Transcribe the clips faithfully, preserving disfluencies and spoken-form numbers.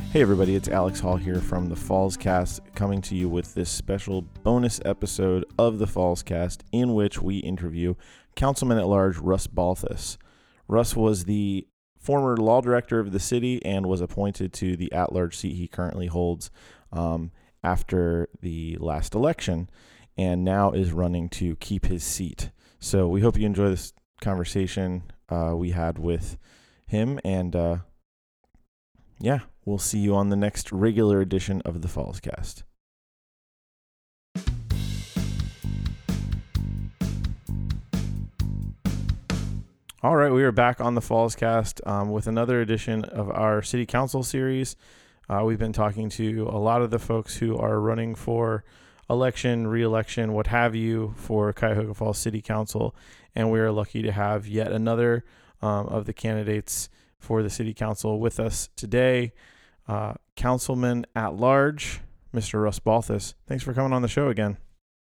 Hey everybody, it's Alex Hall here from the Falls Cast, coming to you with this special bonus episode of the Falls Cast, in which we interview Councilman at Large Russ Balthus. Russ was the former law director of the city and was appointed to the at-large seat he currently holds um, after the last election, and now is running to keep his seat. So we hope you enjoy this conversation uh, we had with him, and uh, yeah, we'll see you on the next regular edition of the Falls Cast. All right, we are back on the Falls Cast um, with another edition of our City Council series. Uh, we've been talking to a lot of the folks who are running for election, re-election, what have you, for Cuyahoga Falls City Council, and we are lucky to have yet another um, of the candidates for the City Council with us today. Uh, Councilman at Large, Mister Russ Balthus. Thanks for coming on the show again.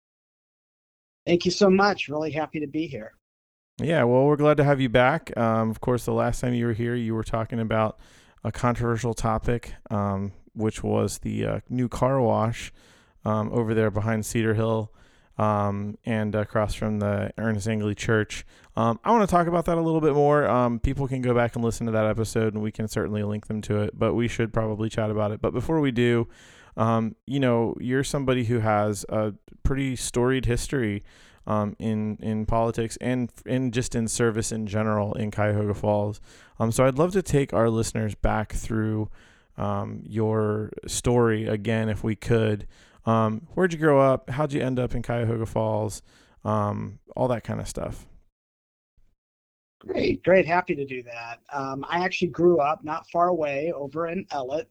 Thank you so much. Really happy to be here. Yeah, well, we're glad to have you back. Um, of course, the last time you were here, you were talking about a controversial topic, um, which was the uh, new car wash um, over there behind Cedar Hill um, and across from the Ernest Angley Church. Um, I want to talk about that a little bit more. Um, people can go back and listen to that episode, and we can certainly link them to it, but we should probably chat about it. But before we do, um, you know, you're somebody who has a pretty storied history um, in in politics and in just in service in general in Cuyahoga Falls. Um, so I'd love to take our listeners back through um, your story again, if we could. Um, where'd you grow up? How'd you end up in Cuyahoga Falls? Um, all that kind of stuff. Great, great. Happy to do that. Um, I actually grew up not far away over in Ellett.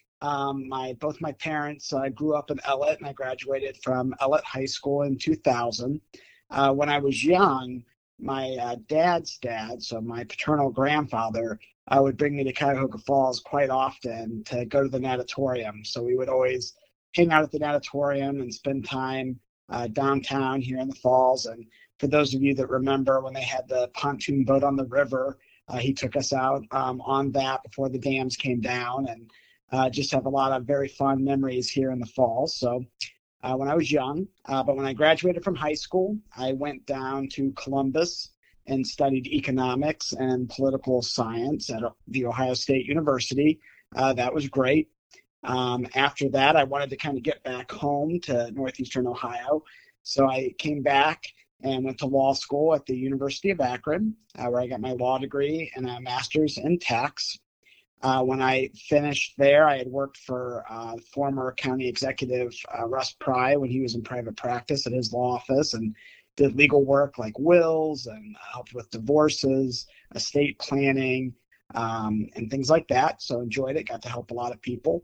Um, my both my parents uh, grew up in Ellett, and I graduated from Ellett High School in two thousand. Uh, when I was young, my uh, dad's dad, so my paternal grandfather, uh, would bring me to Cuyahoga Falls quite often to go to the natatorium. So we would always hang out at the natatorium and spend time uh, downtown here in the falls. And for those of you that remember when they had the pontoon boat on the river, uh, he took us out um, on that before the dams came down, and uh, just have a lot of very fond memories here in the falls. So uh, when I was young, uh, but when I graduated from high school, I went down to Columbus and studied economics and political science at the Ohio State University. Uh, that was great. Um, after that, I wanted to kind of get back home to Northeastern Ohio. So I came back and went to law school at the University of Akron, uh, where I got my law degree and a master's in tax. Uh, when I finished there, I had worked for uh, former county executive uh, Russ Pry when he was in private practice at his law office, and did legal work like wills and helped with divorces, estate planning, um, and things like that. So enjoyed it, got to help a lot of people.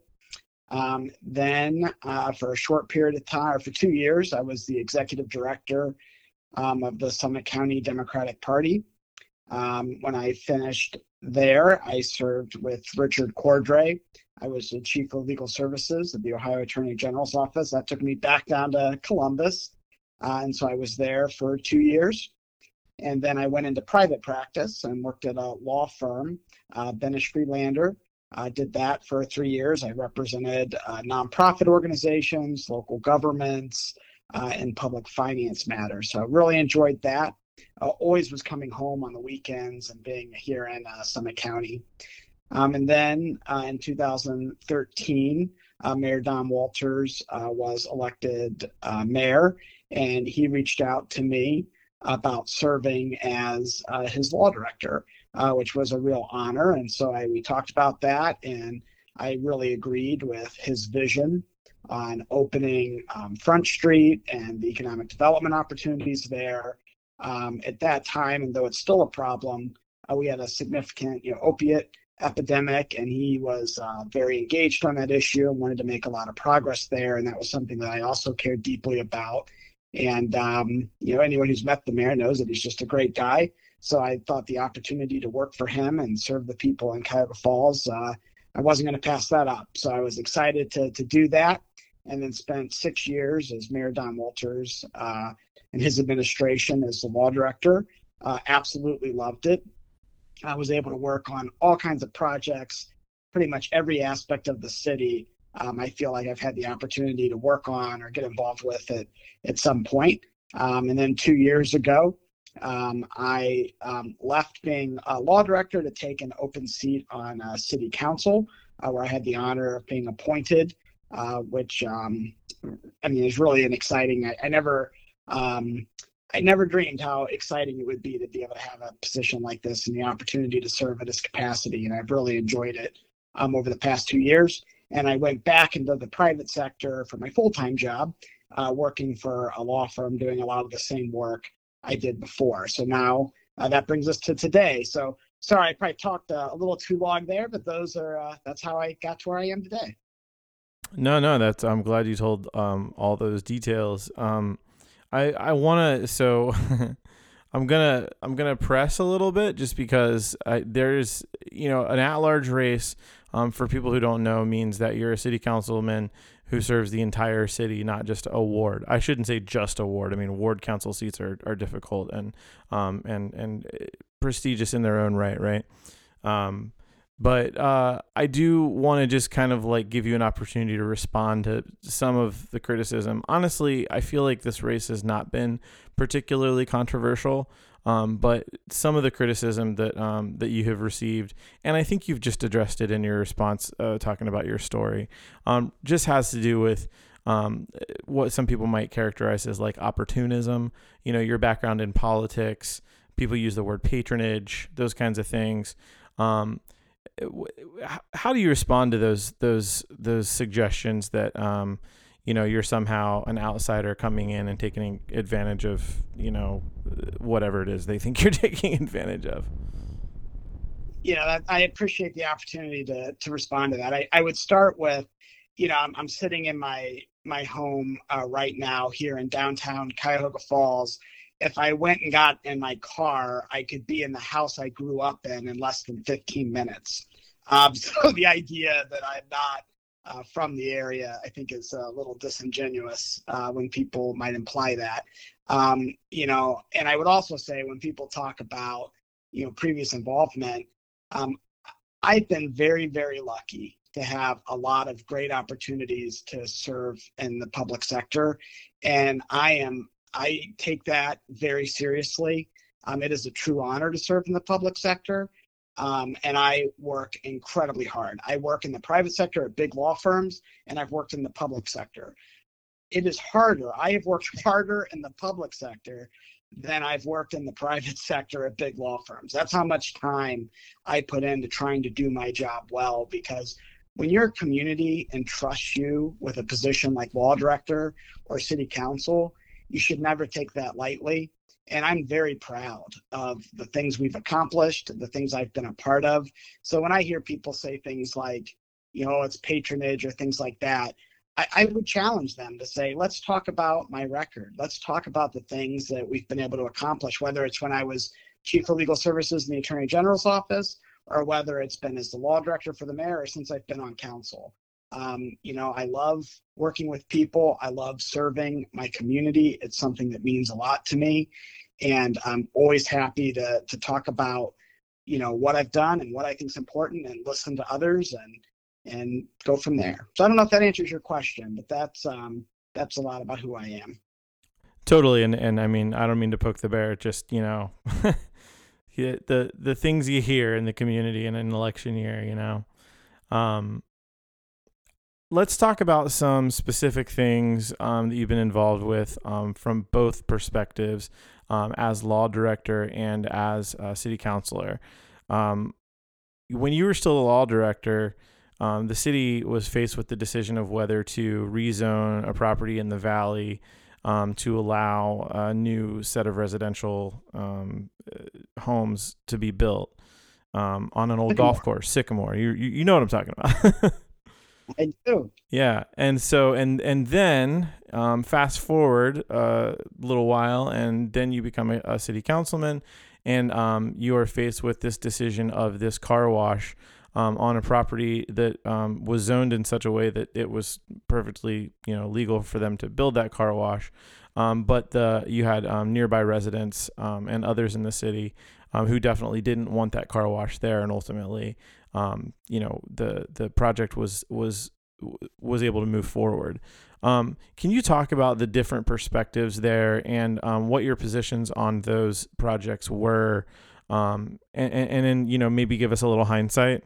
Um, then uh, for a short period of time, or for two years, I was the executive director um, of the Summit County Democratic Party. Um, when I finished there, I served with Richard Cordray. I was the chief of legal services at the Ohio Attorney General's office. That took me back down to Columbus. Uh, and so I was there for two years. And then I went into private practice and worked at a law firm, uh, Benish Freelander. I did that for three years. I represented uh, nonprofit organizations, local governments, uh, and public finance matters. So I really enjoyed that. Uh, always was coming home on the weekends and being here in uh, Summit County. Um, and then uh, in two thousand thirteen, uh, Mayor Don Walters uh, was elected uh, mayor, and he reached out to me about serving as uh, his law director, uh, which was a real honor. And so I, we talked about that, and I really agreed with his vision on opening um, Front Street and the economic development opportunities there. Um, at that time, and though it's still a problem, uh, we had a significant you know, opiate epidemic, and he was uh, very engaged on that issue and wanted to make a lot of progress there. And that was something that I also cared deeply about. And, um, you know, anyone who's met the mayor knows that he's just a great guy. So I thought the opportunity to work for him and serve the people in Cuyahoga Falls, uh, I wasn't going to pass that up. So I was excited to to do that, and then spent six years as Mayor Don Walters uh, and his administration as the law director. Uh, absolutely loved it. I was able to work on all kinds of projects pretty much every aspect of the city. Um, I feel like I've had the opportunity to work on or get involved with it at some point. Um, and then two years ago, um, I um, left being a law director to take an open seat on uh, city council, uh, where I had the honor of being appointed, uh, which um, I mean is really an exciting. I, I never. Um, I never dreamed how exciting it would be to be able to have a position like this and the opportunity to serve at this capacity. And I've really enjoyed it um, over the past two years. And I went back into the private sector for my full-time job, uh, working for a law firm, doing a lot of the same work I did before. So now uh, that brings us to today. So sorry, I probably talked uh, a little too long there, but those are uh, that's how I got to where I am today. No, no, that's I'm glad you told um, all those details. Um, I I want to so I'm gonna I'm gonna press a little bit just because I, there's you know an at-large race. Um, for people who don't know, means that you're a city councilman who serves the entire city, not just a ward. I shouldn't say just a ward. I mean, ward council seats are, are difficult and um and and prestigious in their own right, right? Um, But uh, I do want to just kind of like give you an opportunity to respond to some of the criticism. Honestly, I feel like this race has not been particularly controversial, um, but some of the criticism that um, that you have received, and I think you've just addressed it in your response, uh, talking about your story, um, just has to do with um, what some people might characterize as like opportunism. You know, your background in politics. People use the word patronage, those kinds of things. Um, How do you respond to those those those suggestions that um, you know you're somehow an outsider coming in and taking advantage of you know whatever it is they think you're taking advantage of? Yeah, I appreciate the opportunity to to respond to that. I, I would start with, you know, I'm, I'm sitting in my my home uh, right now here in downtown Cuyahoga Falls. If I went and got in my car, I could be in the house I grew up in in less than fifteen minutes. Um, so the idea that I'm not uh, from the area, I think, is a little disingenuous uh, when people might imply that. Um, you know, and I would also say when people talk about, you know, previous involvement, um, I've been very, very lucky to have a lot of great opportunities to serve in the public sector, and I am I take that very seriously. Um, it is a true honor to serve in the public sector. Um, and I work incredibly hard. I work in the private sector at big law firms, and I've worked in the public sector. It is harder. I have worked harder in the public sector than I've worked in the private sector at big law firms. That's how much time I put into trying to do my job well, because when your community entrusts you with a position like law director or city council, you should never take that lightly. And I'm very proud of the things we've accomplished, the things I've been a part of. So when I hear people say things like, you know, it's patronage or things like that, I, I would challenge them to say, let's talk about my record. Let's talk about the things that we've been able to accomplish, whether it's when I was chief of legal services in the Attorney General's office, or whether it's been as the law director for the mayor, or since I've been on council. Um, you know, I love working with people. I love serving my community. It's something that means a lot to me. And I'm always happy to to talk about, you know, what I've done and what I think is important, and listen to others and and go from there. So I don't know if that answers your question, but that's um, that's a lot about who I am. Totally, and and I mean, I don't mean to poke the bear. Just you know, the the things you hear in the community in an election year, you know. Um, let's talk about some specific things um, that you've been involved with um, from both perspectives, um, as law director and as a city councilor. Um, when you were still a law director, um, the city was faced with the decision of whether to rezone a property in the valley um, to allow a new set of residential um, homes to be built um, on an old Sycamore. golf course, Sycamore. You, you you know what I'm talking about. I do. Yeah, and so and and then um, fast forward a little while, and then you become a, a city councilman, and um, you are faced with this decision of this car wash um, on a property that um, was zoned in such a way that it was perfectly, you know, legal for them to build that car wash, um, but the you had um, nearby residents um, and others in the city um, who definitely didn't want that car wash there, and ultimately, um, you know, the the project was was was able to move forward. Um, can you talk about the different perspectives there and um, what your positions on those projects were, um, and, and, and then, you know, maybe give us a little hindsight?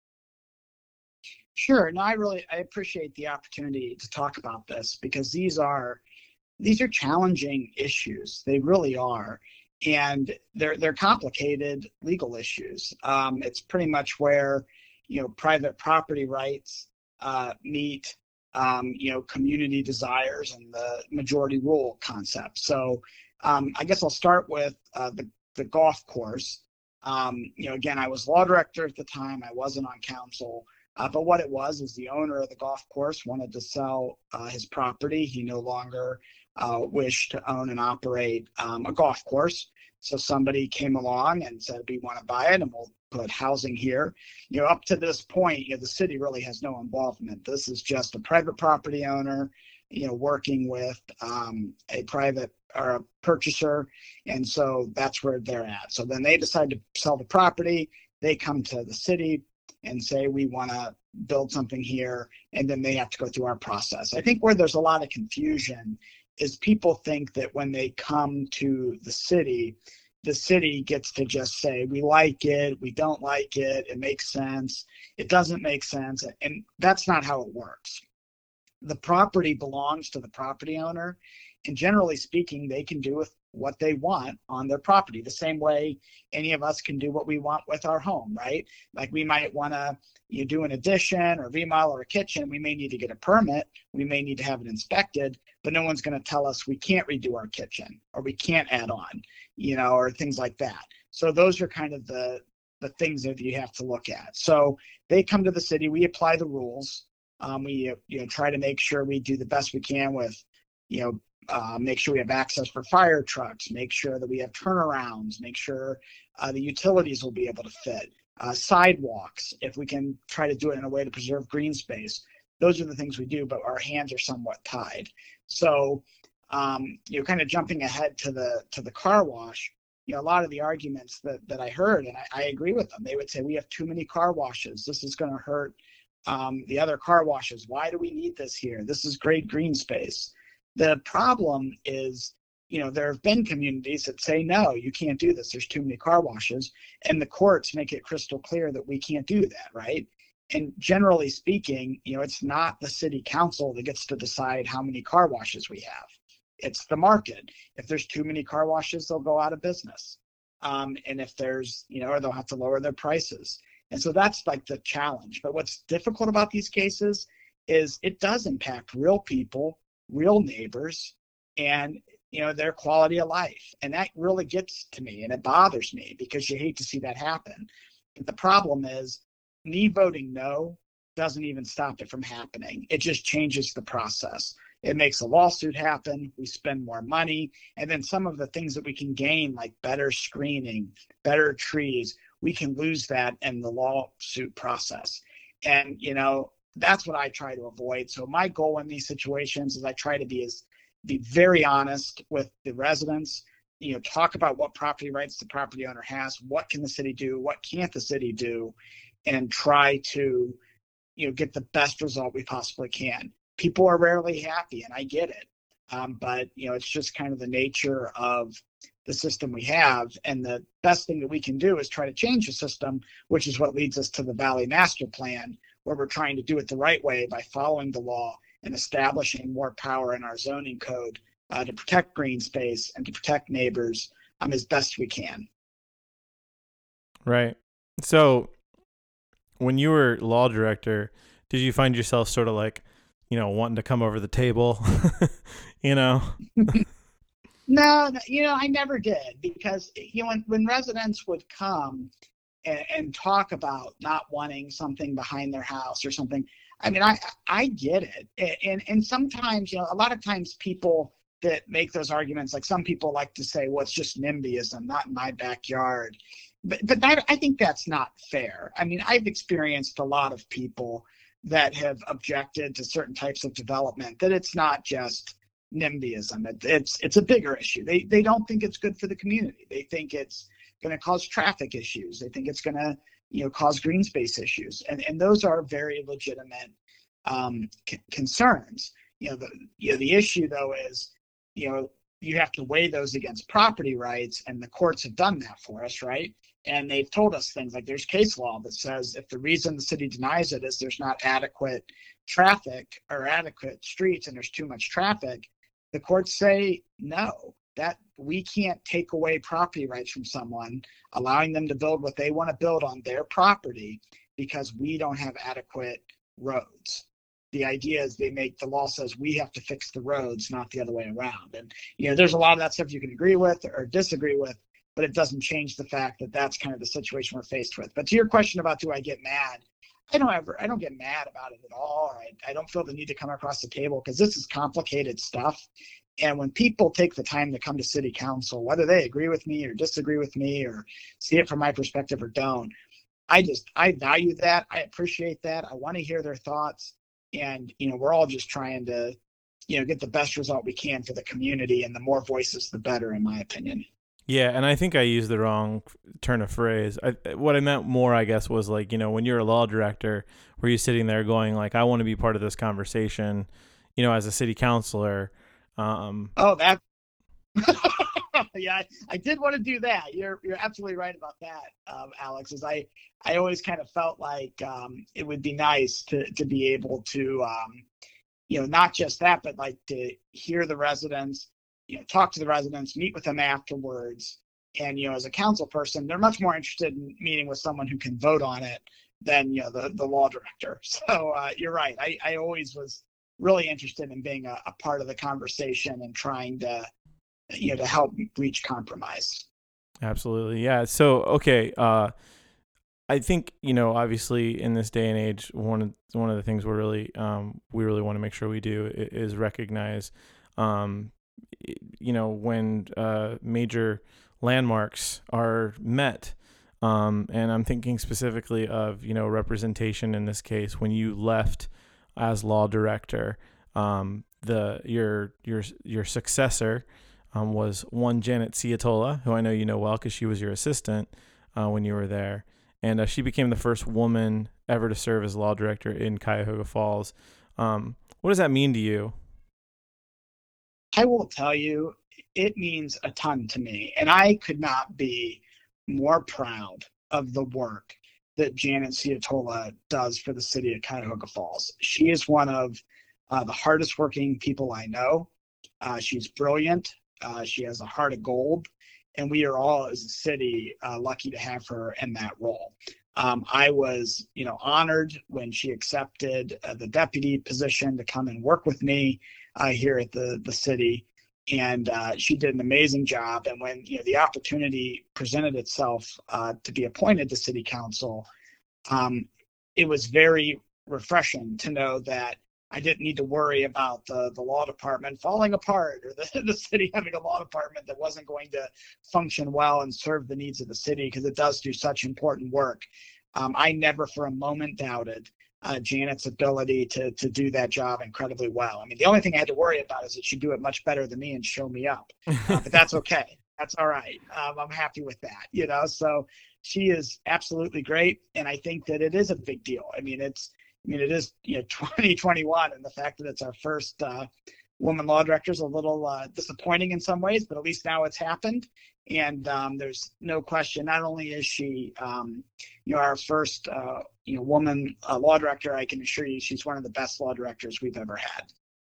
Sure. No, I really I appreciate the opportunity to talk about this because these are these are challenging issues. They really are, and they're they're complicated legal issues. Um, it's pretty much where you know private property rights uh, meet um, you know community desires and the majority rule concept. So um, I guess I'll start with uh, the the golf course. Um, you know, again, I was law director at the time. I wasn't on council. Uh, but what it was is the owner of the golf course wanted to sell uh, his property. He no longer uh, wished to own and operate um, a golf course. So somebody came along and said, we want to buy it and we'll put housing here. You know, up to this point, you know, the city really has no involvement. This is just a private property owner, you know, working with um, a private or a purchaser. And so that's where they're at. So then they decide to sell the property. They come to the city and say, we want to build something here. And then they have to go through our process. I think where there's a lot of confusion is people think that when they come to the city, the city gets to just say, we like it, we don't like it, it makes sense, it doesn't make sense. And that's not how it works. The property belongs to the property owner. And generally speaking, they can do with what they want on their property, the same way any of us can do what we want with our home, right? Like we might want to you do an addition or remodel or a kitchen. We may need to get a permit. We may need to have it inspected, but no one's going to tell us we can't redo our kitchen or we can't add on, you know, or things like that. So those are kind of the the things that you have to look at. So they come to the city, we apply the rules. Um, we you know try to make sure we do the best we can with, you know, uh, make sure we have access for fire trucks, make sure that we have turnarounds, make sure uh, the utilities will be able to fit, uh, sidewalks, if we can try to do it in a way to preserve green space. Those are the things we do, but our hands are somewhat tied. So, um, you know, kind of jumping ahead to the to the car wash, you know, a lot of the arguments that, that I heard, and I, I agree with them, they would say, we have too many car washes. This is going to hurt um, the other car washes. Why do we need this here? This is great green space. The problem is, you know, there have been communities that say, no, you can't do this. There's too many car washes. And the courts make it crystal clear that we can't do that, right? And generally speaking, you know, it's not the city council that gets to decide how many car washes we have. It's the market. If there's too many car washes, they'll go out of business. Um, and if there's, you know, or they'll have to lower their prices. And so that's like the challenge. But what's difficult about these cases is it does impact real people, real neighbors, and you know their quality of life, and that really gets to me and it bothers me because you hate to see that happen. But the problem is me voting no doesn't even stop it from happening. It just changes the process. It makes a lawsuit happen, we spend more money, and then some of the things that we can gain, like better screening, better trees, we can lose that in the lawsuit process. And you know that's what I try to avoid. So my goal in these situations is I try to be as be very honest with the residents, you know, talk about what property rights the property owner has, what can the city do, what can't the city do, and try to, you know, get the best result we possibly can. People are rarely happy, and I get it. Um, but, you know, it's just kind of the nature of the system we have. And the best thing that we can do is try to change the system, which is what leads us to the Valley Master Plan, where we're trying to do it the right way by following the law and establishing more power in our zoning code uh, to protect green space and to protect neighbors um, as best we can. Right. So when you were law director, did you find yourself sort of like, you know, wanting to come over the table, you know? No, you know, I never did, because, you know, when, when residents would come and, and talk about not wanting something behind their house or something, I mean, I I get it. And, and sometimes, you know, a lot of times people that make those arguments, like some people like to say, well, it's just NIMBYism, not in my backyard. But, but that, I think that's not fair. I mean, I've experienced a lot of people that have objected to certain types of development, that it's not just NIMBYism. It, it's it's a bigger issue. They they don't think it's good for the community. They think it's going to cause traffic issues. They think it's going to, you know, cause green space issues. And, and those are very legitimate um, c- concerns. You know, the, you know, the issue though is, you know, you have to weigh those against property rights, and the courts have done that for us, right? And they've told us things like there's case law that says if the reason the city denies it is there's not adequate traffic or adequate streets and there's too much traffic, the courts say no, that we can't take away property rights from someone, allowing them to build what they want to build on their property because we don't have adequate roads. The idea is they make the law says we have to fix the roads, not the other way around. And, you know, there's a lot of that stuff you can agree with or disagree with, but it doesn't change the fact that that's kind of the situation we're faced with. But to your question about do I get mad? I don't ever, I don't get mad about it at all. I, I don't feel the need to come across the table because this is complicated stuff. And when people take the time to come to city council, whether they agree with me or disagree with me or see it from my perspective or don't, I just, I value that. I appreciate that. I want to hear their thoughts. And, you know, we're all just trying to, you know, get the best result we can for the community, and the more voices, the better, in my opinion. Yeah, and I think I used the wrong turn of phrase. I, what I meant more, I guess, was like, you know, when you're a law director, were you sitting there going like, I want to be part of this conversation, you know, as a city councilor. Um, oh, that. yeah, I, I did want to do that. You're you're absolutely right about that, um, Alex. Is I I always kind of felt like um, it would be nice to to be able to, um, you know, not just that, but like to hear the residents, you know, talk to the residents, meet with them afterwards. And, you know, as a council person, they're much more interested in meeting with someone who can vote on it than, you know, the, the law director. So uh, you're right. I, I always was really interested in being a, a part of the conversation and trying to, you know, to help reach compromise. Absolutely. Yeah. So, okay. Uh, I think, you know, obviously in this day and age, one of, one of the things we're really, um, we really want to make sure we do is recognize, um, you know, when uh, major landmarks are met. Um, and I'm thinking specifically of, you know, representation in this case, when you left as law director, um, the, your, your, your successor, um, was one Janet Ciatola, who I know you know well because she was your assistant uh, when you were there. And uh, she became the first woman ever to serve as law director in Cuyahoga Falls. Um, what does that mean to you? I will tell you, it means a ton to me. And I could not be more proud of the work that Janet Ciatola does for the city of Cuyahoga Falls. She is one of uh, the hardest working people I know. Uh, she's brilliant. Uh, she has a heart of gold. And we are all, as a city, uh, lucky to have her in that role. Um, I was, you know, honored when she accepted uh, the deputy position to come and work with me uh, here at the the city, and uh, she did an amazing job. And when you know the opportunity presented itself uh, to be appointed to city council, um, it was very refreshing to know that I didn't need to worry about the, the law department falling apart or the, the city having a law department that wasn't going to function well and serve the needs of the city, because it does do such important work. Um, I never for a moment doubted uh, Janet's ability to, to do that job incredibly well. I mean, the only thing I had to worry about is that she'd do it much better than me and show me up. Uh, but that's okay. That's all right. Um, I'm happy with that, you know, so she is absolutely great. And I think that it is a big deal. I mean, it's, I mean, it is, you know, twenty twenty-one, and the fact that it's our first uh, woman law director is a little uh, disappointing in some ways, but at least now it's happened. And um, there's no question, not only is she, um, you know, our first, uh, you know, woman uh, law director, I can assure you she's one of the best law directors we've ever had.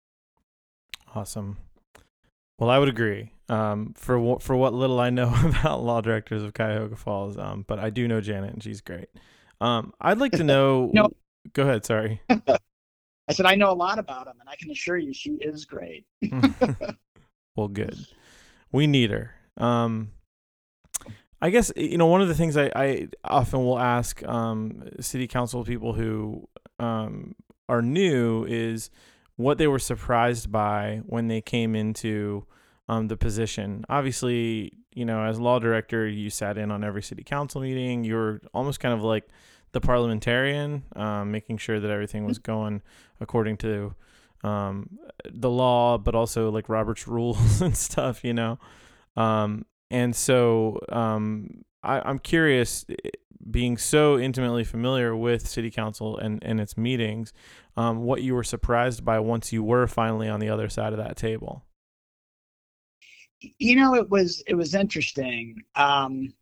Awesome. Well, I would agree. Um, for for what little I know about law directors of Cuyahoga Falls, um, but I do know Janet, and she's great. Um, I'd like to know. no, Go ahead. Sorry. I said I know a lot about him, and I can assure you she is great. Well, good. We need her. Um, I guess, you know, one of the things I, I often will ask um, city council people who um, are new is what they were surprised by when they came into um, the position. Obviously, you know, as law director, you sat in on every city council meeting. You were almost kind of like the parliamentarian, um, making sure that everything was going according to um, the law, but also like Robert's rules and stuff, you know. Um, and so, um, I, I'm curious, eh, being so intimately familiar with city council and, and its meetings, um, what you were surprised by once you were finally on the other side of that table. You know, it was it was interesting. Um,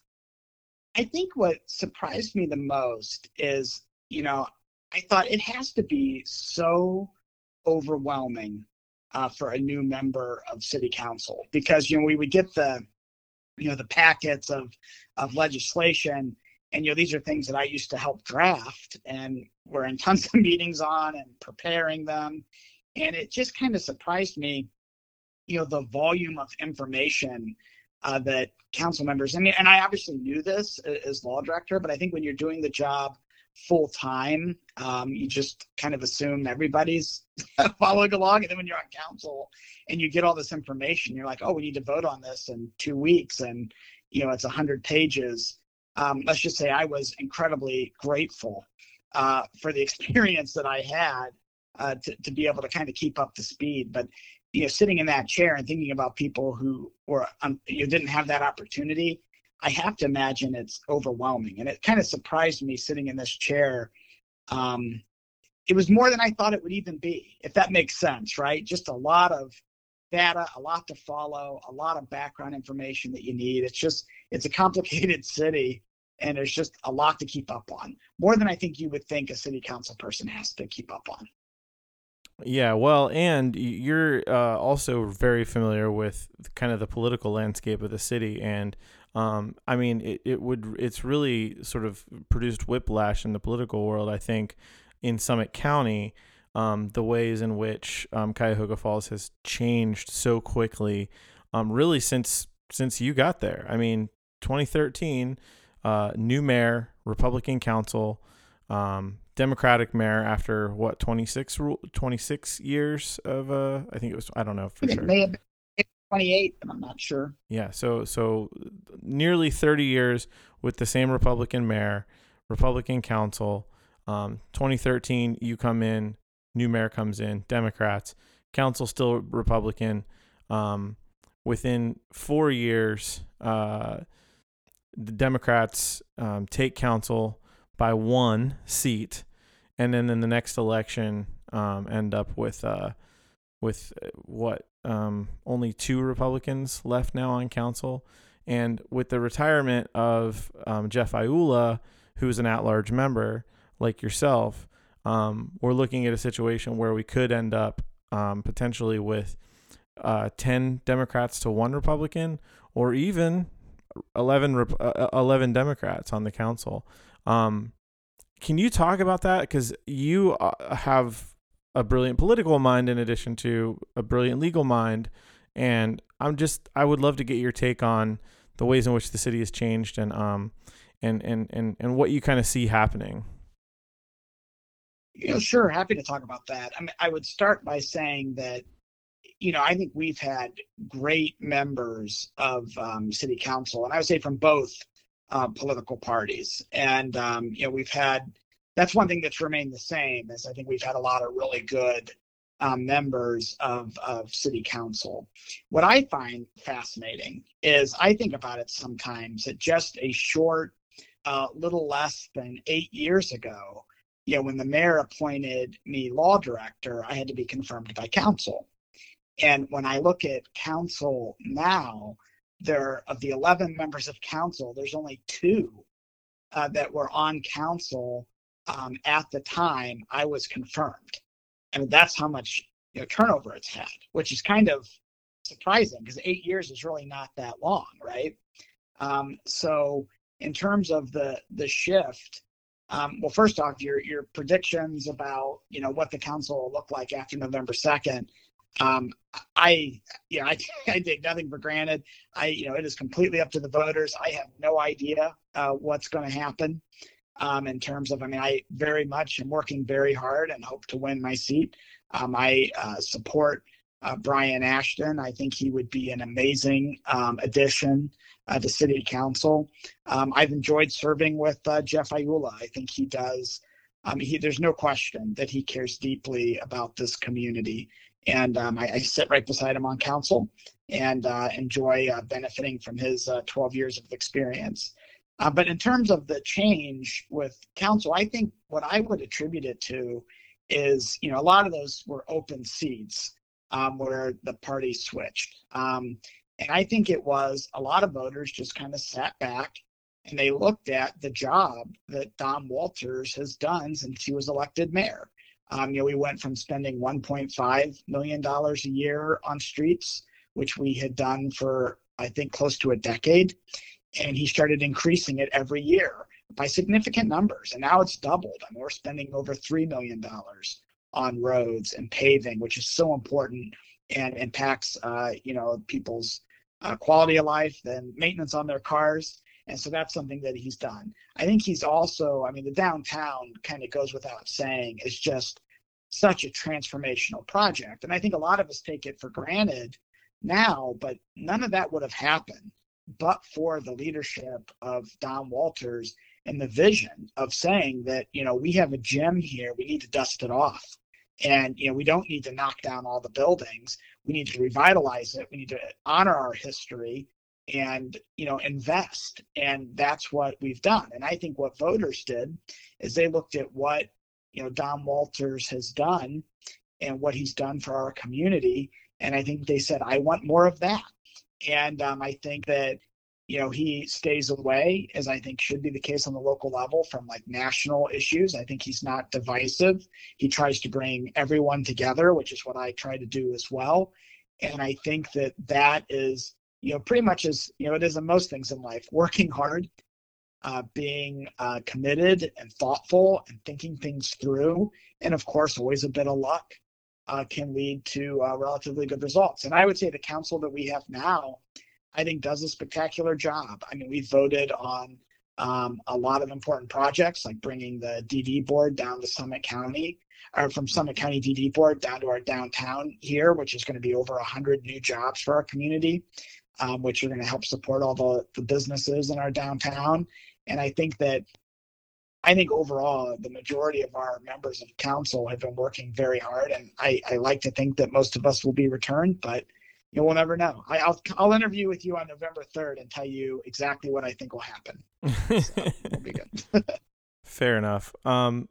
I think what surprised me the most is, you know, I thought it has to be so overwhelming uh, for a new member of city council because, you know, we would get the, you know, the packets of of legislation, and you know, these are things that I used to help draft, and we're in tons of meetings on and preparing them, and it just kind of surprised me, you know, the volume of information uh, that council members, I mean, and I obviously knew this as law director, but I think when you're doing the job full time, um, you just kind of assume everybody's following along. And then when you're on council and you get all this information, you're like, oh, we need to vote on this in two weeks. And, you know, it's a hundred pages. Um, let's just say I was incredibly grateful uh, for the experience that I had uh, to, to be able to kind of keep up the speed. But you know, sitting in that chair and thinking about people who were um, you didn't have that opportunity, I have to imagine it's overwhelming. And it kind of surprised me sitting in this chair. Um, it was more than I thought it would even be, if that makes sense, right? Just a lot of data, a lot to follow, a lot of background information that you need. It's just, it's a complicated city, and there's just a lot to keep up on, more than I think you would think a city council person has to keep up on. Yeah, well, and you're uh, also very familiar with kind of the political landscape of the city, and um, I mean, it, it would it's really sort of produced whiplash in the political world. I think in Summit County, um, the ways in which um, Cuyahoga Falls has changed so quickly, um, really since since you got there. I mean, twenty thirteen, uh, new mayor, Republican council. Um, Democratic mayor after what twenty-six twenty-six years of uh I think it was, I don't know for It sure. may have been twenty-eight, but I'm not sure. Yeah, so so nearly thirty years with the same Republican mayor, Republican council. Um, twenty thirteen you come in, new mayor comes in, Democrats, council still Republican. Um, within four years, uh, the Democrats um, take council by one seat, and then in the next election, um, end up with uh, with uh, what um, only two Republicans left now on council, and with the retirement of um, Jeff Iula, who's an at-large member like yourself, um, we're looking at a situation where we could end up um, potentially with uh, ten Democrats to one Republican, or even eleven uh, eleven Democrats on the council. Um, can you talk about that? Because you uh, have a brilliant political mind in addition to a brilliant legal mind, and I'm just I would love to get your take on the ways in which the city has changed, and um and and and and what you kind of see happening. You know, sure, happy to talk about that. I mean, I would start by saying that, you know, I think we've had great members of um, city council, and I would say from both uh, political parties. And, um, you know, we've had, that's one thing that's remained the same, is I think we've had a lot of really good um, members of, of city council. What I find fascinating is I think about it sometimes that just a short, uh, little less than eight years ago, you know, when the mayor appointed me law director, I had to be confirmed by council. And when I look at council now, there of the eleven members of council, there's only two uh, that were on council um, at the time I was confirmed. I mean, that's how much, you know, turnover it's had, which is kind of surprising because eight years is really not that long, right? Um, so in terms of the the shift, um, well, first off, your your predictions about, you know, what the council will look like after November second. Um, I, you know, I, I take nothing for granted. I, you know, it is completely up to the voters. I have no idea uh, what's going to happen um, in terms of, I mean, I very much am working very hard and hope to win my seat. Um, I uh, support uh, Brian Ashton. I think he would be an amazing um, addition uh, to city council. Um, I've enjoyed serving with uh, Jeff Iula. I think he does. Um, he, there's no question that he cares deeply about this community. And um, I, I sit right beside him on council. and uh, enjoy uh, benefiting from his uh, twelve years of experience. Uh, but in terms of the change with council, I think what I would attribute it to is, you know, a lot of those were open seats um, where the party switched. Um, and I think it was a lot of voters just kind of sat back and they looked at the job that Don Walters has done since he was elected mayor. Um, you know, we went from spending one point five million dollars a year on streets, which we had done for, I think, close to a decade. And he started increasing it every year by significant numbers. And now it's doubled. I mean, we're spending over three million dollars on roads and paving, which is so important and impacts, uh, you know, people's uh, quality of life and maintenance on their cars. And so that's something that he's done. I think he's also, I mean, the downtown kind of goes without saying is just such a transformational project. And I think a lot of us take it for granted now, but none of that would have happened but for the leadership of Don Walters and the vision of saying that, you know, we have a gym here, we need to dust it off. And, you know, we don't need to knock down all the buildings. We need to revitalize it. We need to honor our history and, you know, invest. And that's what we've done. And I think what voters did is they looked at what, you know, Don Walters has done and what he's done for our community. And I think they said, I want more of that. And um, I think that, you know, he stays away, as I think should be the case on the local level, from like national issues. I think he's not divisive. He tries to bring everyone together, which is what I try to do as well. And I think that that is, you know, pretty much as, you know, it is in most things in life, working hard, uh, being uh, committed and thoughtful and thinking things through. And of course, always a bit of luck. Uh, can lead to uh, relatively good results. And I would say the council that we have now, I think, does a spectacular job. I mean, we voted on um, a lot of important projects, like bringing the D D board down to Summit County, or from Summit County D D board down to our downtown here, which is going to be over one hundred new jobs for our community, um, which are going to help support all the, the businesses in our downtown. And I think that I think overall, the majority of our members of council have been working very hard, and I, I like to think that most of us will be returned, but you know, we'll never know. I, I'll I'll interview with you on November third and tell you exactly what I think will happen. So it'll be good. Fair enough. Um,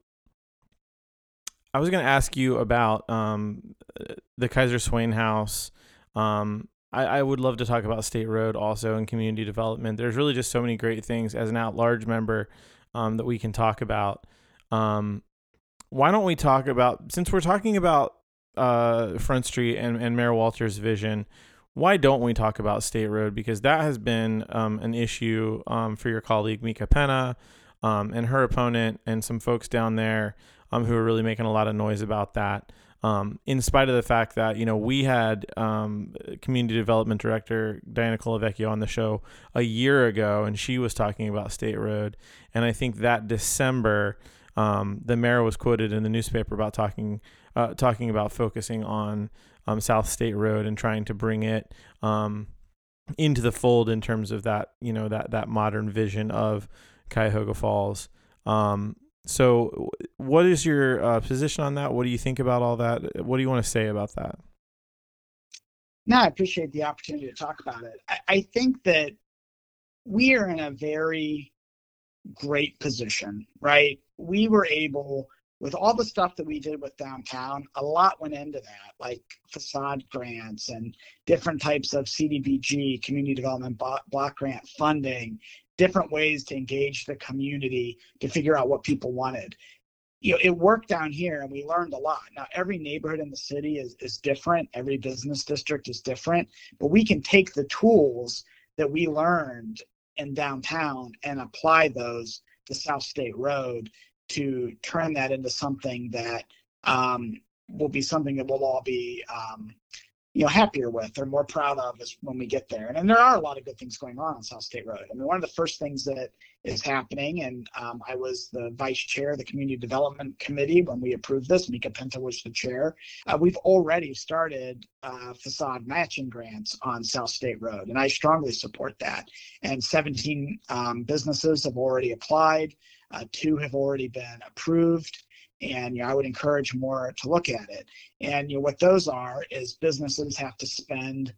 I was going to ask you about um, the Kaiser Swain House. Um, I, I would love to talk about State Road also and community development. There's really just so many great things as an at-large member Um, that we can talk about. Um, why don't we talk about, since we're talking about uh, Front Street and, and Mayor Walters' vision, why don't we talk about State Road? Because that has been um, an issue um, for your colleague Mika Penna um, and her opponent and some folks down there um, who are really making a lot of noise about that. Um, in spite of the fact that, you know, we had um, Community Development Director Diana Colavecchio on the show a year ago, and she was talking about State Road. And I think that December, um, the mayor was quoted in the newspaper about talking uh, talking about focusing on um, South State Road and trying to bring it um, into the fold in terms of that, you know, that that modern vision of Cuyahoga Falls. Um, So what is your uh, position on that? What do you think about all that? What do you want to say about that? No, I appreciate the opportunity to talk about it. I, I think that we are in a very great position, right? We were able, with all the stuff that we did with downtown, a lot went into that, like facade grants and different types of C D B G, community development block grant funding, different ways to engage the community to figure out what people wanted. You know, it worked down here and we learned a lot. Now, every neighborhood in the city is, is different. Every business district is different, but we can take the tools that we learned in downtown and apply those to South State Road to turn that into something that um, will be something that we'll all be um, you know, happier with or more proud of is when we get there. And, and there are a lot of good things going on on South State Road. I mean, one of the first things that is happening, and um, I was the vice chair of the Community Development Committee when we approved this. Mika Penna was the chair. Uh, we've already started uh, facade matching grants on South State Road, and I strongly support that. And seventeen um, businesses have already applied. Uh, two have already been approved. And you know, I would encourage more to look at it. And you know, what those are is businesses have to spend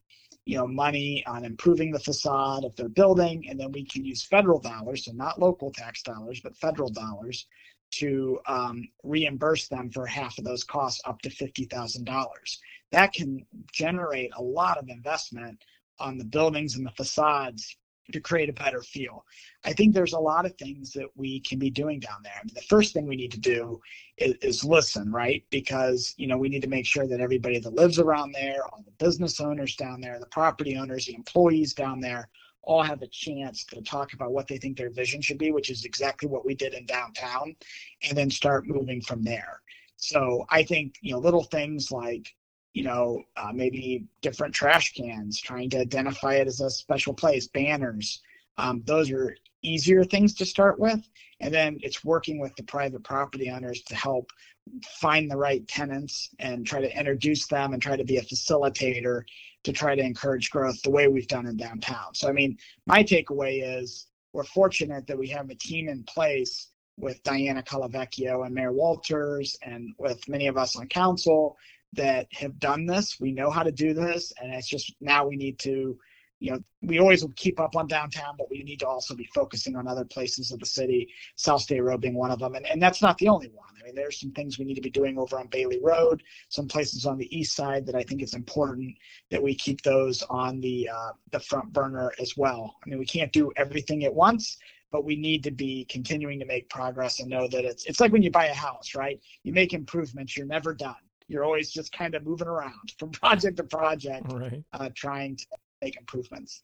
you know, money on improving the facade of their building, and then we can use federal dollars, so not local tax dollars, but federal dollars, to um, reimburse them for half of those costs up to fifty thousand dollars. That can generate a lot of investment on the buildings and the facades to create a better feel. I think there's a lot of things that we can be doing down there. I mean, the first thing we need to do is, is listen, right? Because, you know, we need to make sure that everybody that lives around there, all the business owners down there, the property owners, the employees down there, all have a chance to talk about what they think their vision should be, which is exactly what we did in downtown, and then start moving from there. So I think, you know, little things like, you know, uh, maybe different trash cans, trying to identify it as a special place, banners. Um, those are easier things to start with. And then it's working with the private property owners to help find the right tenants and try to introduce them and try to be a facilitator to try to encourage growth the way we've done in downtown. So, I mean, my takeaway is we're fortunate that we have a team in place with Diana Calavecchio and Mayor Walters and with many of us on council that have done this. We know how to do this, and it's just now we need to, you know, we always will keep up on downtown, but we need to also be focusing on other places of the city, South State Road being one of them. And, and that's not the only one. I mean, there's some things we need to be doing over on Bailey Road, some places on the east side that I think it's important that we keep those on the uh, the front burner as well. I mean, we can't do everything at once, but we need to be continuing to make progress and know that it's it's like when you buy a house, right? You make improvements, you're never done. You're always just kind of moving around from project to project, Right. uh, trying to make improvements.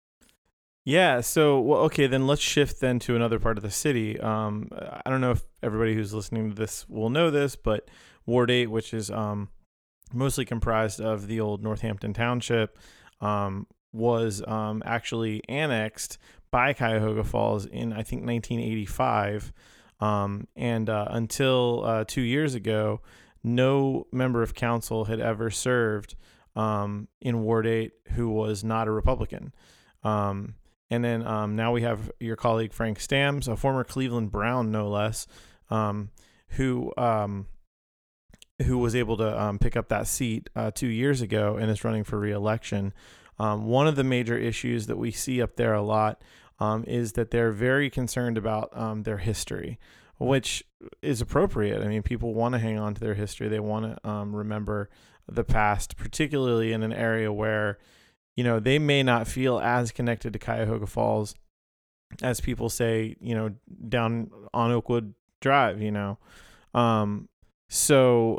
Yeah. So, well, okay, then let's shift then to another part of the city. Um, I don't know if everybody who's listening to this will know this, but Ward eight, which is um, mostly comprised of the old Northampton Township, um, was um, actually annexed by Cuyahoga Falls in, I think, nineteen eighty-five. Um, and uh, until uh, two years ago, no member of council had ever served um, in Ward eight who was not a Republican. Um, and then um, now we have your colleague Frank Stams, a former Cleveland Brown, no less, um, who um, who was able to um, pick up that seat uh, two years ago and is running for re-election. Um, one of the major issues that we see up there a lot um, is that they're very concerned about um, their history, which is appropriate. I mean, people want to hang on to their history. They want to um, remember the past, particularly in an area where, you know, they may not feel as connected to Cuyahoga Falls as people say, you know, down on Oakwood Drive, you know. Um, so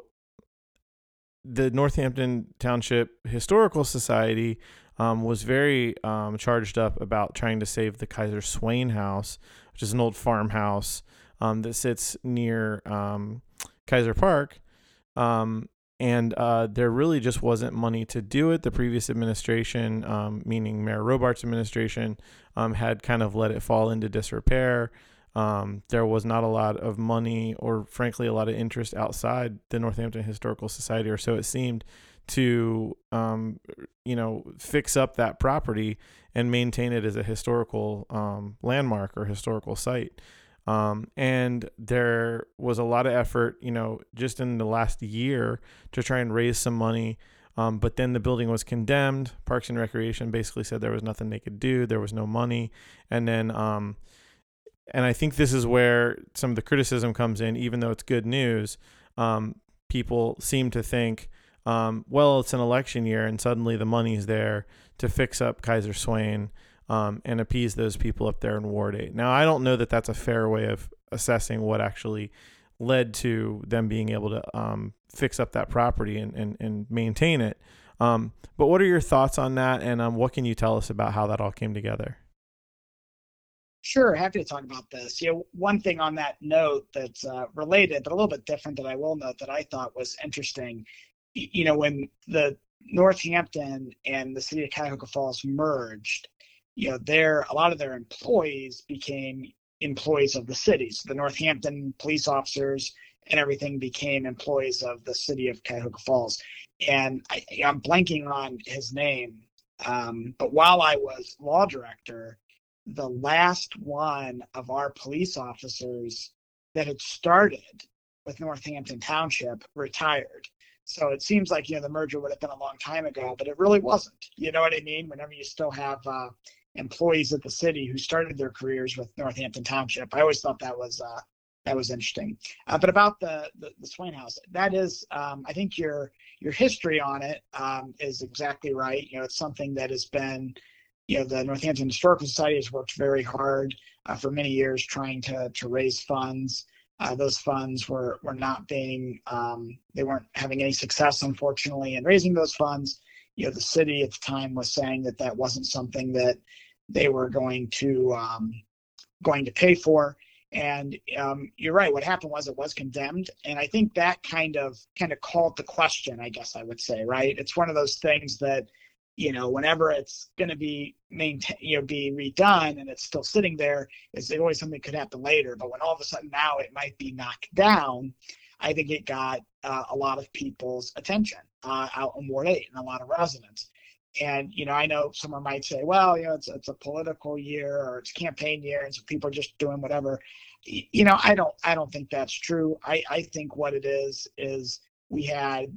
the Northampton Township Historical Society um, was very um, charged up about trying to save the Kaiser Swain House, which is an old farmhouse um, that sits near um, Kaiser Park. Um, and uh, there really just wasn't money to do it. The previous administration, um, meaning Mayor Robart's administration, um, had kind of let it fall into disrepair. Um, there was not a lot of money or, frankly, a lot of interest outside the Northampton Historical Society, or so it seemed, to, um, you know, fix up that property and maintain it as a historical um, landmark or historical site. Um, and there was a lot of effort, you know, just in the last year to try and raise some money. Um, but then the building was condemned. Parks and Recreation basically said there was nothing they could do. There was no money. And then, um, and I think this is where some of the criticism comes in, even though it's good news. Um, people seem to think, um, well, it's an election year and suddenly the money's there to fix up Kaiser Swain um, and appease those people up there in Ward eight. Now, I don't know that that's a fair way of assessing what actually led to them being able to um, fix up that property and, and, and maintain it. Um, but what are your thoughts on that? And um, what can you tell us about how that all came together? Sure, happy to talk about this. You know, one thing on that note that's uh, related, but a little bit different that I will note that I thought was interesting, you know, when the Northampton and the city of Cuyahoga Falls merged, you know, their a lot of their employees became employees of the city. So the Northampton police officers and everything became employees of the city of Cuyahoga Falls. And I, I'm blanking on his name, um, but while I was law director, the last one of our police officers that had started with Northampton Township retired. So it seems like, you know, the merger would have been a long time ago, but it really wasn't. You know what I mean? Whenever you still have uh, employees at the city who started their careers with Northampton Township, I always thought that was uh, that was interesting. Uh, but about the, the the Swain House, that is, um, I think your your history on it um, is exactly right. You know, it's something that has been, you know, the Northampton Historical Society has worked very hard uh, for many years trying to to raise funds. Uh, those funds were were not being um, they weren't having any success, unfortunately, in raising those funds. You know, the city at the time was saying that that wasn't something that they were going to um, going to pay for. And um, you're right. What happened was it was condemned, and I think that kind of kind of called the question. I guess I would say, right? It's one of those things that, you know, whenever it's going to be maintain, you know, be redone and it's still sitting there, is always something could happen later. But when all of a sudden now it might be knocked down, I think it got uh, a lot of people's attention uh, out in Ward eight and a lot of residents. And, you know, I know someone might say, well, you know, it's it's a political year or it's campaign year, and so people are just doing whatever. You know, I don't I don't think that's true. I, I think what it is is we had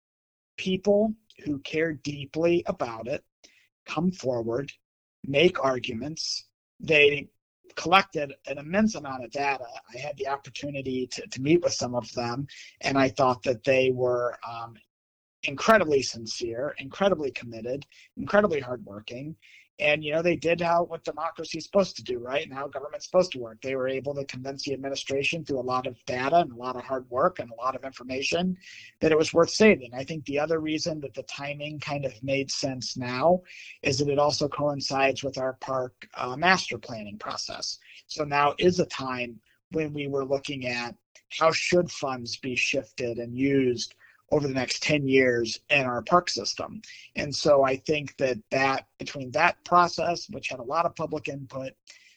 people who care deeply about it come forward, make arguments. They collected an immense amount of data. I had the opportunity to, to meet with some of them, and I thought that they were um, incredibly sincere, incredibly committed, incredibly hardworking. And, you know, they did how what democracy is supposed to do, right? And how government's supposed to work. They were able to convince the administration through a lot of data and a lot of hard work and a lot of information that it was worth saving. I think the other reason that the timing kind of made sense now is that it also coincides with our park uh, master planning process. So now is a time when we were looking at how should funds be shifted and used over the next ten years in our park system. And so I think that that between that process, which had a lot of public input,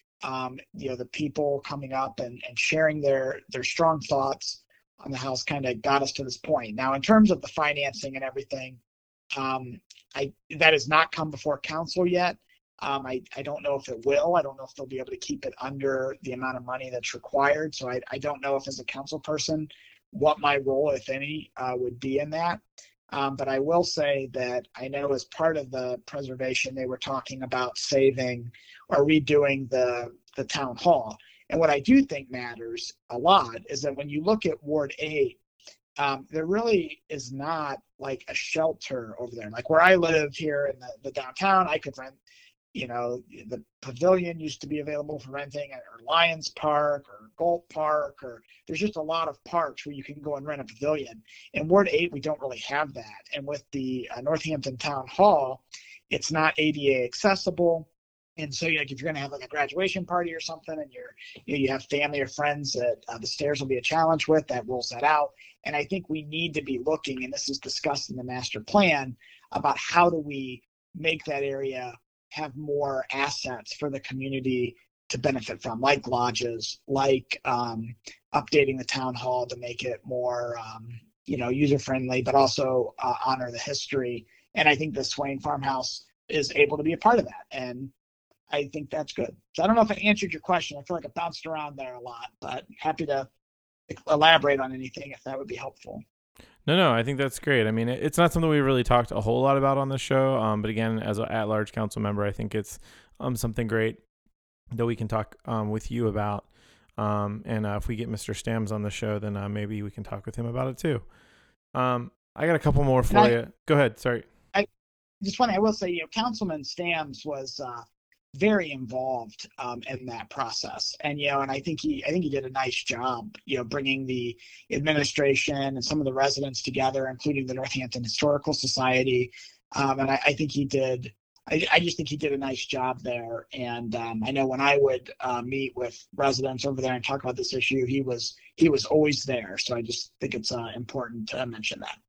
um, you know, the people coming up and, and sharing their, their strong thoughts on the House kind of got us to this point. Now, in terms of the financing and everything, um, I that has not come before council yet. Um, I, I don't know if it will. I don't know if they'll be able to keep it under the amount of money that's required. So I, I don't know if as a council person, what my role, if any, uh, would be in that. Um, but I will say that I know as part of the preservation, they were talking about saving or redoing the, the town hall. And what I do think matters a lot is that when you look at Ward eight, um, there really is not like a shelter over there. Like where I live here in the, the downtown, I could rent, you know, the pavilion used to be available for renting, or Lions Park or Galt Park, or there's just a lot of parks where you can go and rent a pavilion. In Ward eight, we don't really have that. And with the uh, Northampton Town Hall, it's not A D A accessible. And so, like, if you're going to have like a graduation party or something, and you're, you know, you have family or friends that uh, the stairs will be a challenge with, that rules that out. And I think we need to be looking, and this is discussed in the master plan, about how do we make that area have more assets for the community to benefit from, like lodges, like um, updating the town hall to make it more, um, you know, user friendly, but also uh, honor the history. And I think the Swain Farmhouse is able to be a part of that. And I think that's good. So I don't know if I answered your question. I feel like I bounced around there a lot, but happy to elaborate on anything if that would be helpful. No, no, I think that's great. I mean, it's not something we really talked a whole lot about on the show. Um, but again, as an at-large council member, I think it's um, something great that we can talk um, with you about. Um, and uh, if we get Mister Stams on the show, then uh, maybe we can talk with him about it too. Um, I got a couple more for I, you. Go ahead. Sorry. I just want to, I will say, you know, Councilman Stams was uh, very involved um, in that process, and you know, and I think he, I think he did a nice job, you know, bringing the administration and some of the residents together, including the Northampton Historical Society, um, and I, I think he did. I, I just think he did a nice job there, and um, I know when I would uh, meet with residents over there and talk about this issue, he was he was always there. So I just think it's uh, important to mention that.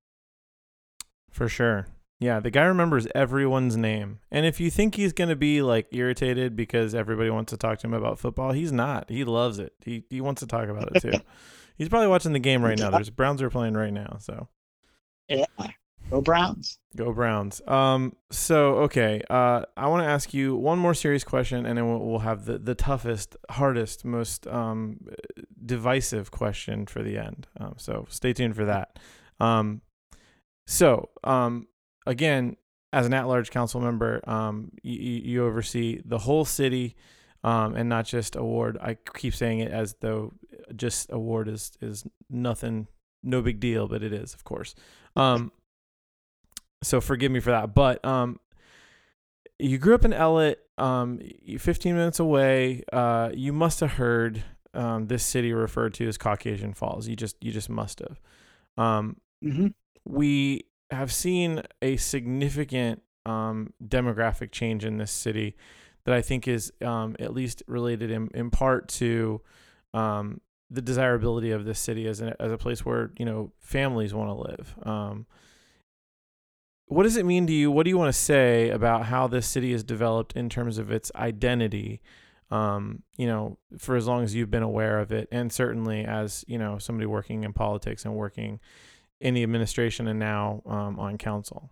For sure. Yeah, the guy remembers everyone's name. And if you think he's going to be like irritated because everybody wants to talk to him about football, he's not. He loves it. He he wants to talk about it too. He's probably watching the game right now. There's Browns are playing right now, so. Yeah. Go Browns. Go Browns. Um so okay, uh I want to ask you one more serious question, and then we'll, we'll have the the toughest, hardest, most um divisive question for the end. Um so stay tuned for that. Um So, um, again, as an at-large council member, um, you, you oversee the whole city, um, and not just a ward. I keep saying it as though just a ward is is nothing, no big deal, but it is, of course. Um, so forgive me for that. But um, you grew up in Ellett, um, fifteen minutes away. Uh, you must have heard um, this city referred to as Caucasian Falls. You just you just must have. Um, Mm-hmm. we have seen a significant um, demographic change in this city that I think is um, at least related in, in part to um, the desirability of this city as, a as a place where, you know, families want to live. Um, what does it mean to you? What do you want to say about how this city is developed in terms of its identity? Um, you know, for as long as you've been aware of it, and certainly as, you know, somebody working in politics and working in the administration and now um, on council?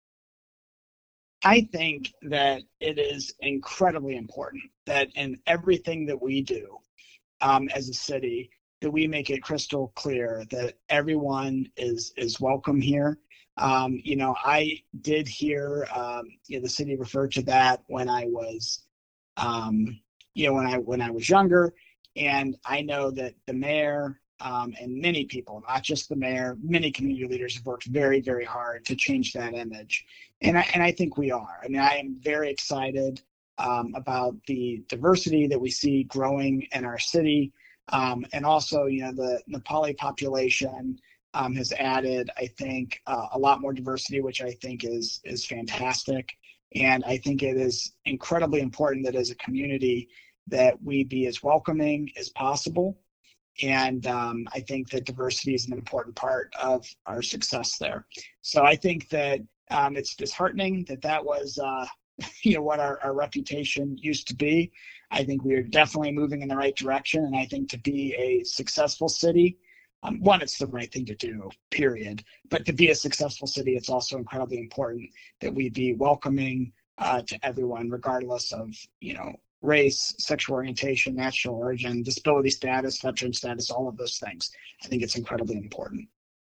I think that it is incredibly important that in everything that we do um, as a city, that we make it crystal clear that everyone is is welcome here. Um, you know, I did hear um, you know, the city refer to that when I was, um, you know, when I when I was younger, and I know that the mayor um, and many people, not just the mayor, many community leaders have worked very, very hard to change that image, and I and I think we are. I mean, I am very excited um, about the diversity that we see growing in our city, um, and also, you know, the Nepali population um, has added, I think, uh, a lot more diversity, which I think is is fantastic. And I think it is incredibly important that as a community that we be as welcoming as possible. And um, I think that diversity is an important part of our success there. So I think that um, it's disheartening that that was, uh, you know, what our, our reputation used to be. I think we are definitely moving in the right direction. And I think to be a successful city, um, one, it's the right thing to do, period. But to be a successful city, it's also incredibly important that we be welcoming uh, to everyone, regardless of, you know, race, sexual orientation, national origin, disability status, veteran status, all of those things. I think it's incredibly important.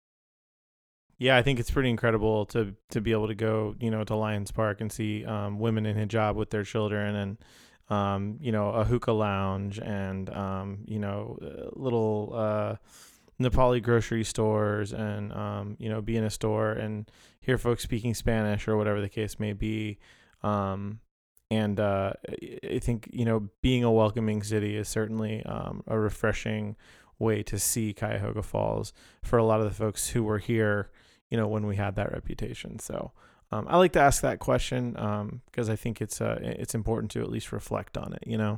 Yeah, I think it's pretty incredible to to be able to go, you know, to Lions Park and see um, women in hijab with their children, and um, you know, a hookah lounge, and um, you know, little uh, Nepali grocery stores, and um, you know, be in a store and hear folks speaking Spanish or whatever the case may be. Um, and uh, I think, you know, being a welcoming city is certainly um, a refreshing way to see Cuyahoga Falls for a lot of the folks who were here, you know, when we had that reputation. So um, I like to ask that question um, because I think it's uh, it's important to at least reflect on it, you know.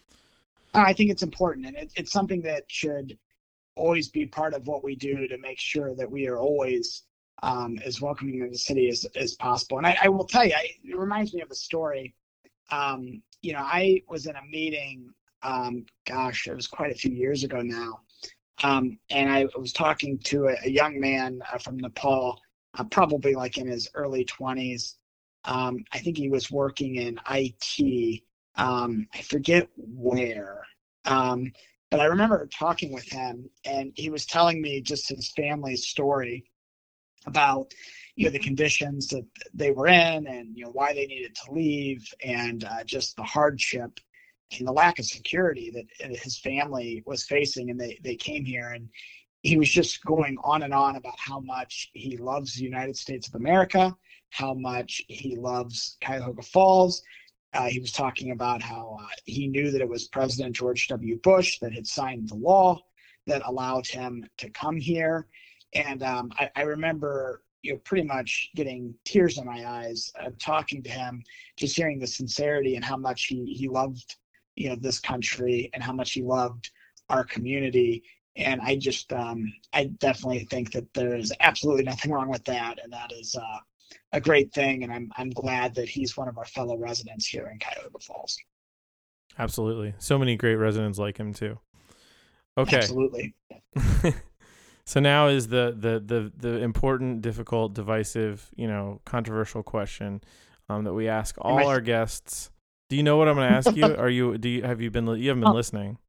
I think it's important, and it, it's something that should always be part of what we do to make sure that we are always um, as welcoming in the city as, as possible. And I, I will tell you, I, it reminds me of a story. Um, you know, I was in a meeting, um, gosh, it was quite a few years ago now. Um, and I was talking to a, a young man uh, from Nepal, uh, probably like in his early twenties. Um, I think he was working in I T. Um, I forget where. Um, but I remember talking with him, and he was telling me just his family's story about, you know, the conditions that they were in, and, you know, why they needed to leave, and uh, just the hardship and the lack of security that his family was facing. And they, they came here, and he was just going on and on about how much he loves the United States of America, how much he loves Cuyahoga Falls. Uh, he was talking about how uh, he knew that it was President George W. Bush that had signed the law that allowed him to come here. And um, I, I remember, you know, pretty much getting tears in my eyes uh, talking to him, just hearing the sincerity and how much he, he loved, you know, this country, and how much he loved our community. And I just, um, I definitely think that there is absolutely nothing wrong with that. And that is uh, a great thing. And I'm, I'm glad that he's one of our fellow residents here in Cuyahoga Falls. Absolutely. So many great residents like him too. Okay. Absolutely. So now is the, the, the, the important, difficult, divisive, you know, controversial question um, that we ask all our guests. Do you know what I'm going to ask you? Are you, do you, have you been, you haven't been listening?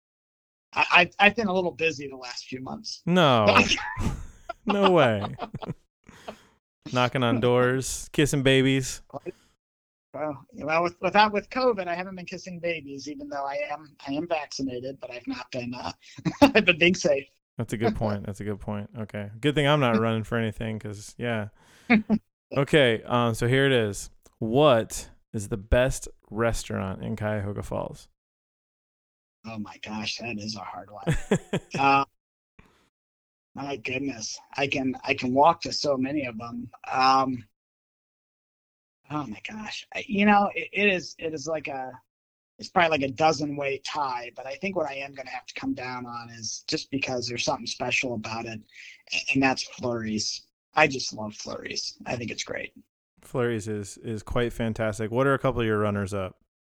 I, I've been a little busy the last few months. No, no way. knocking on doors, kissing babies. Well, well, with without with COVID, I haven't been kissing babies, even though I am I am vaccinated, but I've not been. Uh, I've been being safe. That's a good point. That's a good point. Okay, good thing I'm not running for anything, because yeah. Okay, um, so here it is. What is the best restaurant in Cuyahoga Falls? Oh my gosh, that is a hard one. uh, my goodness, I can I can walk to so many of them. Um, Oh my gosh. I, you know, it, it is, it is like a, it's probably like a dozen way tie, but I think what I am going to have to come down on is just because there's something special about it. And that's Flurry's. I just love Flurry's. I think it's great. Flurry's is, is quite fantastic. What are a couple of your runners up?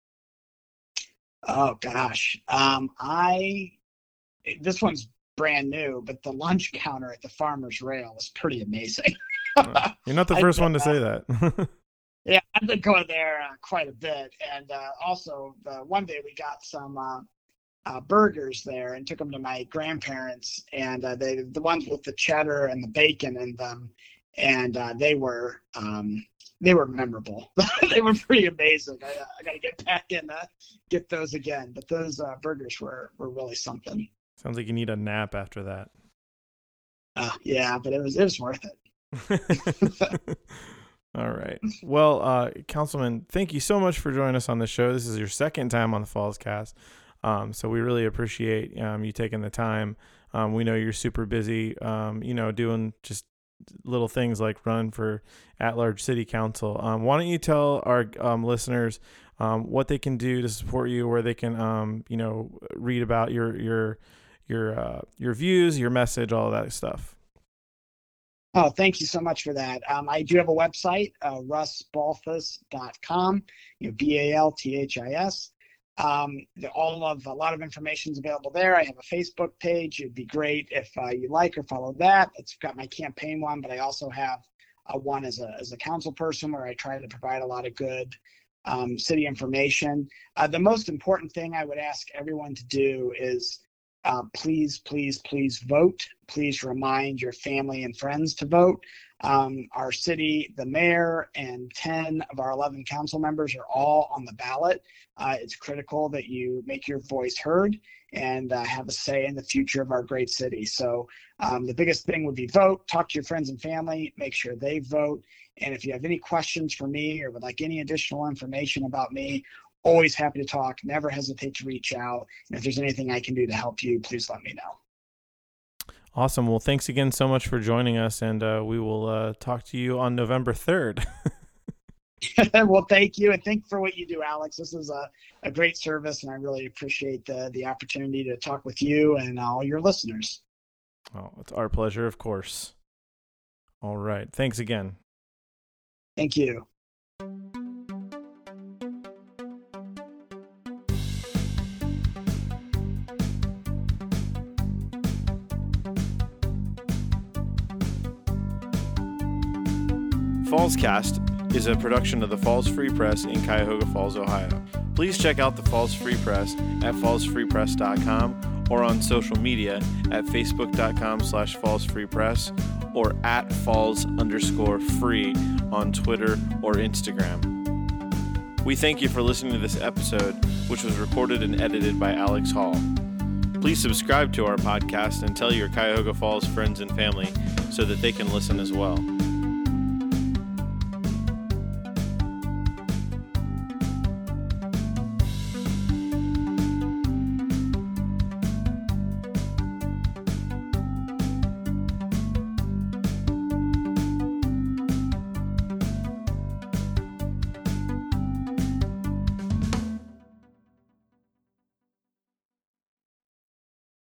Oh gosh. Um, I, this one's brand new, but the lunch counter at the Farmer's Rail is pretty amazing. You're not the first one to say that. Yeah, I've been going there uh, quite a bit, and uh, also uh, one day we got some uh, uh, burgers there and took them to my grandparents, and uh, they the ones with the cheddar and the bacon in them, and uh, they were um, they were memorable. They were pretty amazing. I, I got to get back and uh, get those again, but those uh, burgers were were really something. Sounds like you need a nap after that. Uh, yeah, but it was it was worth it. All right. Well, uh, Councilman, thank you so much for joining us on the show. This is your second time on the Falls Cast. Um, so we really appreciate um, you taking the time. Um, we know you're super busy, um, you know, doing just little things like running for at-large city council. Um, why don't you tell our um, listeners um, what they can do to support you, where they can, um, you know, read about your your your uh, your views, your message, all of that stuff. Oh, thank you so much for that. Um, I do have a website, uh, russ balthus dot com, you know, B A L T H I S. Um, all of a lot of information is available there. I have a Facebook page. It'd be great if uh, you like or follow that. It's got my campaign one, but I also have uh, one as a as a council person where I try to provide a lot of good um, city information. Uh, the most important thing I would ask everyone to do is Uh, please, please, please vote. Please remind your family and friends to vote. Um, our city, the mayor, and ten of our eleven council members are all on the ballot. Uh, it's critical that you make your voice heard and uh, have a say in the future of our great city. So um, the biggest thing would be vote, talk to your friends and family, make sure they vote. And if you have any questions for me or would like any additional information about me, always happy to talk. Never hesitate to reach out. And if there's anything I can do to help you, please let me know. Awesome. Well, thanks again so much for joining us, and uh, we will uh, talk to you on November third. Well, thank you, and thank you for what you do, Alex. This is a, a great service, and I really appreciate the, the opportunity to talk with you and all your listeners. Oh, it's our pleasure, of course. All right. Thanks again. Thank you. Fallscast is a production of the Falls Free Press in Cuyahoga Falls, Ohio. Please check out the Falls Free Press at falls free press dot com or on social media at facebook dot com slash falls free press or at falls underscore free on Twitter or Instagram. We thank you for listening to this episode, which was recorded and edited by Alex Hall. Please subscribe to our podcast and tell your Cuyahoga Falls friends and family so that they can listen as well.